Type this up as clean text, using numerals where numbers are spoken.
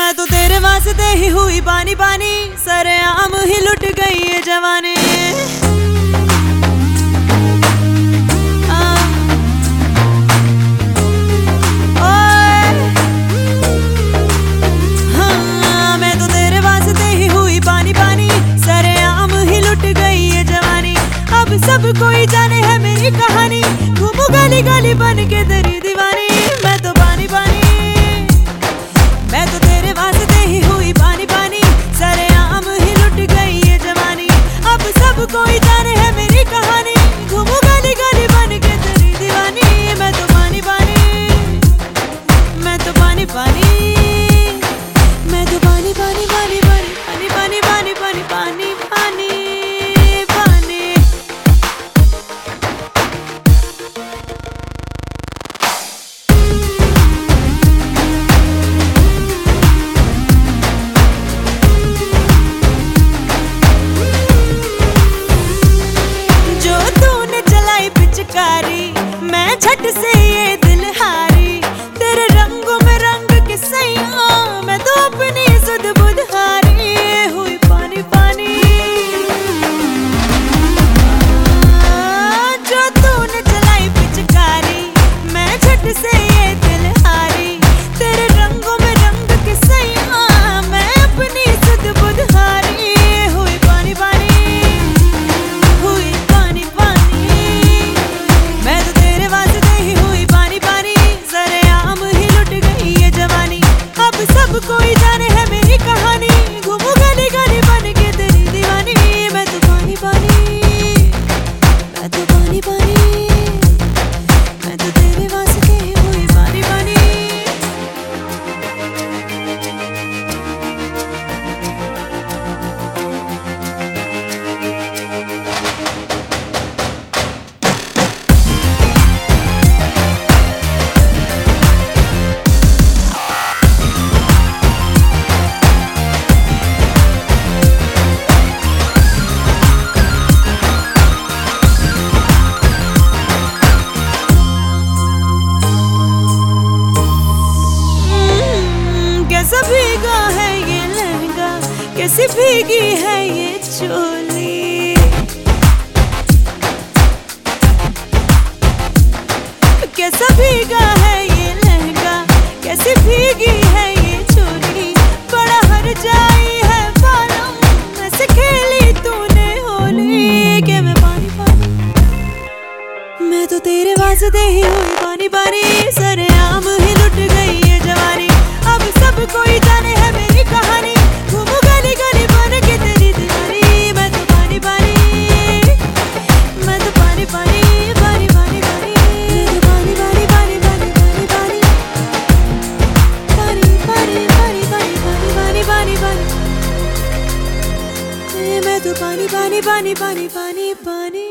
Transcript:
मैं तो तेरे वास्ते ही हुई पानी पानी, सरेआम ही लुट गई ये जवानी। हाँ, मैं तो तेरे वास्ते ही हुई पानी पानी, सरेआम ही लुट गई ये जवानी। अब सब कोई जाने है मेरी कहानी, घूमू गली गली बन के तेरी दीवानी। मैं तो पानी पानी, मैं तो तेरे वास्ते ही हुई पानी पानी, सरेआम ही लुट गई ये जवानी। अब सब कोई जाने है मेरी कहानी, घूमू गली गली बन के तेरी दीवानी। मैं तो पानी पानी, मैं तो पानी पानी, मैं तो पानी पानी पानी पानी पानी पानी पानी पानी पानी पानी। मैं झट से ये दिल हारी, तेरे रंगों में रंग के सैया, मैं तो अपनी सुध बुध हारी हुई पानी पानी। जो तूने चलाई पिचकारी, मैं झट से ये दिल हारी, तेरे रंगों में रंग के सैया, मैं अपनी सुध बुध हारी हुई पानी पानी, हुई पानी पानी। मैं तो तेरे वास्ते ही हुई पानी पानी, सरेआम ही लुट गई ये जवानी। अब सब कोई जाने है मेरी कहानी, घूमू गली गली बन के तेरी दीवानी। मैं तो पानी पानी, मैं तो पानी पानी, मैं तो तेरे वास्ते ही हुई पानी पानी। कैसा भीगा है ये लहंगा, कैसी भीगी है ये चोली। कैसा भीगा है ये लहंगा, कैसी भीगी है ये चोली। बड़ा हर जाई है बालों, ऐसे खेली तूने होली के मैं पानी पानी। मैं तो तेरे वास्ते ही हुई पानी पानी, सरेआम ही लुट गई ये जवानी। अब सब कोई जाने है मेरी कहानी, घूमू गली गली बन के तेरी दीवानी। मैं तो पानी पानी, मैं तो पानी पानी पानी पानी पानी, मैं तो पानी पानी पानी पानी पानी पानी पानी पानी पानी पानी पानी पानी, मैं तो पानी पानी पानी पानी पानी पानी।